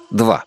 2.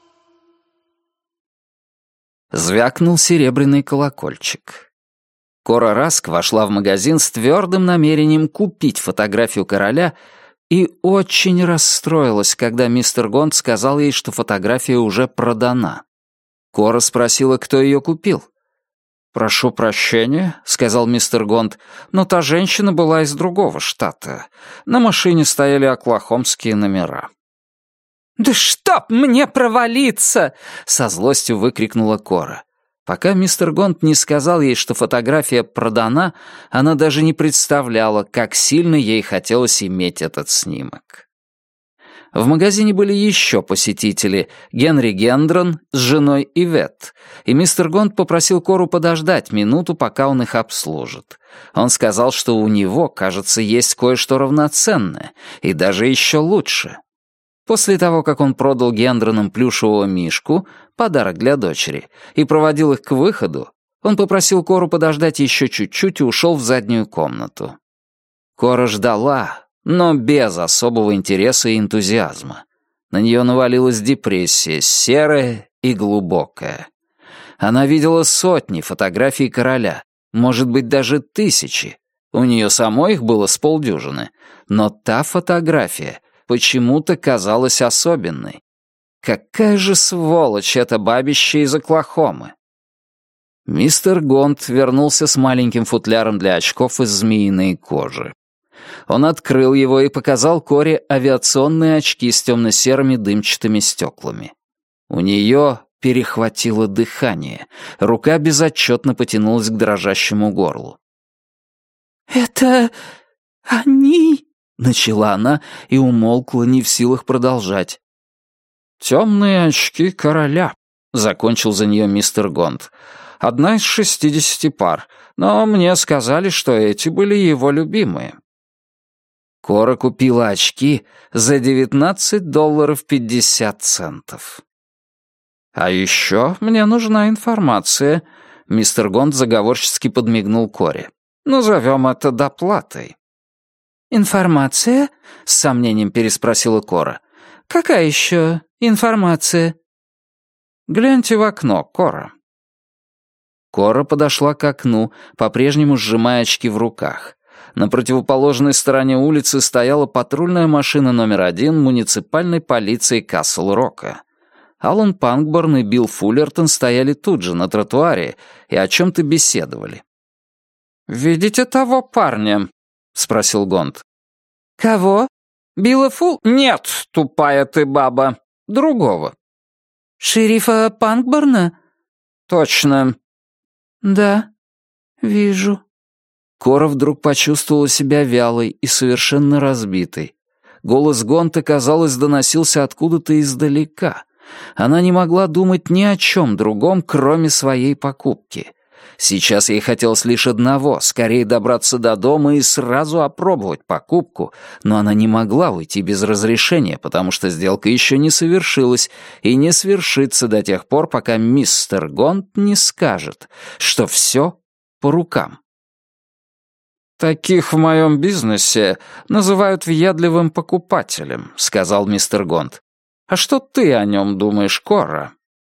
Звякнул серебряный колокольчик. Кора Раск вошла в магазин с твердым намерением купить фотографию короля и очень расстроилась, когда мистер Гонт сказал ей, что фотография уже продана. Кора спросила, кто ее купил. «Прошу прощения», — сказал мистер Гонт, «но та женщина была из другого штата. На машине стояли оклахомские номера». «Да чтоб мне провалиться!» — со злостью выкрикнула Кора. Пока мистер Гонт не сказал ей, что фотография продана, она даже не представляла, как сильно ей хотелось иметь этот снимок. В магазине были еще посетители — Генри Гендрон с женой Ивет, и мистер Гонт попросил Кору подождать минуту, пока он их обслужит. Он сказал, что у него, кажется, есть кое-что равноценное, и даже еще лучше. После того, как он продал Гендронам плюшевого мишку, подарок для дочери, и проводил их к выходу, он попросил Кору подождать еще чуть-чуть и ушел в заднюю комнату. Кора ждала, но без особого интереса и энтузиазма. На нее навалилась депрессия, серая и глубокая. Она видела сотни фотографий короля, может быть, даже тысячи. У нее самой их было с полдюжины, но та фотография почему-то казалась особенной. Какая же сволочь это бабище из Оклахомы! Мистер Гонт вернулся с маленьким футляром для очков из змеиной кожи. Он открыл его и показал Коре авиационные очки с темно-серыми дымчатыми стеклами. У нее перехватило дыхание, рука безотчетно потянулась к дрожащему горлу. «Это они?» — начала она и умолкла, не в силах продолжать. «Темные очки короля», — закончил за нее мистер Гонт. «Одна из 60 пар, но мне сказали, что эти были его любимые». Кора купила очки за $19.50. «А еще мне нужна информация», — мистер Гонт заговорчески подмигнул Коре. «Назовем это доплатой». «Информация?» — с сомнением переспросила Кора. «Какая еще информация?» «Гляньте в окно, Кора». Кора подошла к окну, по-прежнему сжимая очки в руках. На противоположной стороне улицы стояла патрульная машина номер 1 муниципальной полиции Касл-Рока. Алан Панкборн и Билл Фуллертон стояли тут же, на тротуаре, и о чем-то беседовали. «Видите того парня?» — спросил Гонт. «Кого? Билла «Нет, тупая ты баба. Другого». «Шерифа Панкборна?» «Точно». «Да, вижу». Кора вдруг почувствовала себя вялой и совершенно разбитой. Голос Гонта, казалось, доносился откуда-то издалека. Она не могла думать ни о чем другом, кроме своей покупки. Сейчас ей хотелось лишь одного — скорее добраться до дома и сразу опробовать покупку, но она не могла уйти без разрешения, потому что сделка еще не совершилась и не свершится до тех пор, пока мистер Гонт не скажет, что все по рукам. «Таких в моем бизнесе называют въедливым покупателем», — сказал мистер Гонт. «А что ты о нем думаешь, Кора?»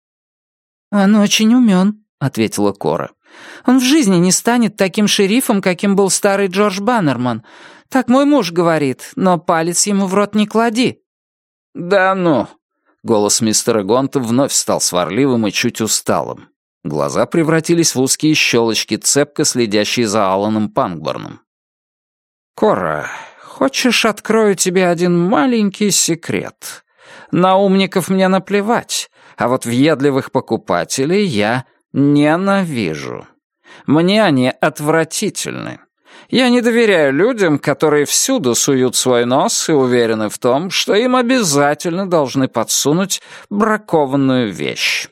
«Он очень умен», — ответила Кора. «Он в жизни не станет таким шерифом, каким был старый Джордж Баннерман. Так мой муж говорит, но палец ему в рот не клади». «Да ну!» — голос мистера Гонта вновь стал сварливым и чуть усталым. Глаза превратились в узкие щелочки, цепко следящие за Аланом Панкборном. «Кора, хочешь, открою тебе один маленький секрет? На умников мне наплевать, а вот въедливых покупателей я ненавижу. Мне они отвратительны. Я не доверяю людям, которые всюду суют свой нос и уверены в том, что им обязательно должны подсунуть бракованную вещь».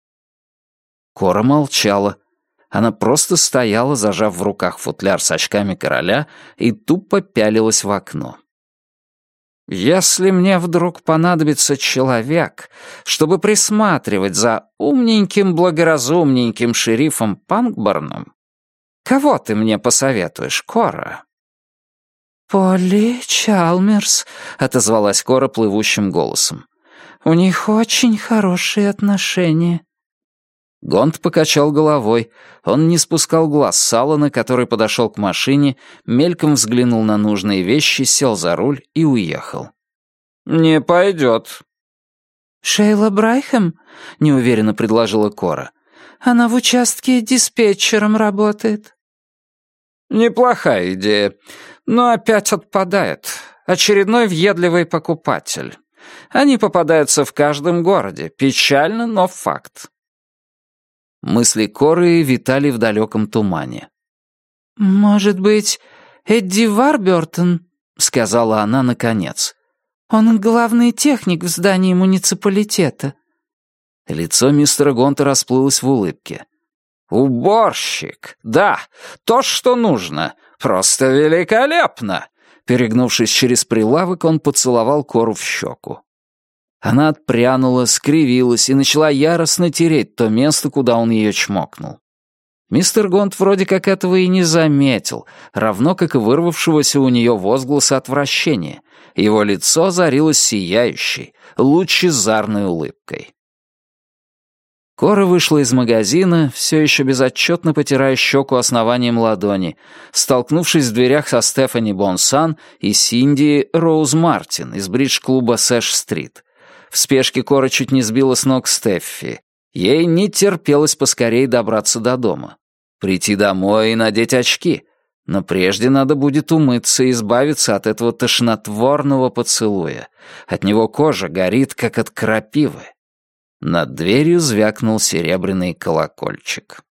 Кора молчала. Она просто стояла, зажав в руках футляр с очками короля, и тупо пялилась в окно. «Если мне вдруг понадобится человек, чтобы присматривать за умненьким, благоразумненьким шерифом Панкборном, кого ты мне посоветуешь, Кора?» «Полли Чалмерс», — отозвалась Кора плывущим голосом. У них очень хорошие отношения». Гонт покачал головой. Он не спускал глаз с Алана, который подошел к машине, мельком взглянул на нужные вещи, сел за руль и уехал. «Не пойдет». «Шейла Брайхэм?» — неуверенно предложила Кора. «Она в участке диспетчером работает». «Неплохая идея, но опять отпадает. Очередной въедливый покупатель. Они попадаются в каждом городе. Печально, но факт». Мысли Коры витали в далеком тумане. «Может быть, Эдди Варбертон?» — сказала она наконец. «Он главный техник в здании муниципалитета». Лицо мистера Гонта расплылось в улыбке. «Уборщик! Да, то, что нужно. Просто великолепно!» Перегнувшись через прилавок, он поцеловал Кору в щеку. Она отпрянула, скривилась и начала яростно тереть то место, куда он ее чмокнул. Мистер Гонт вроде как этого и не заметил, равно как и вырвавшегося у нее возгласа отвращения. Его лицо озарилось сияющей, лучезарной улыбкой. Кора вышла из магазина, все еще безотчетно потирая щеку основанием ладони, столкнувшись в дверях со Стефани Бонсан и Синди Роуз Мартин из бридж-клуба Сэш-стрит. В спешке Кора чуть не сбила с ног Стеффи. Ей не терпелось поскорее добраться до дома. Прийти домой и надеть очки. Но прежде надо будет умыться и избавиться от этого тошнотворного поцелуя. От него кожа горит, как от крапивы. Над дверью звякнул серебряный колокольчик.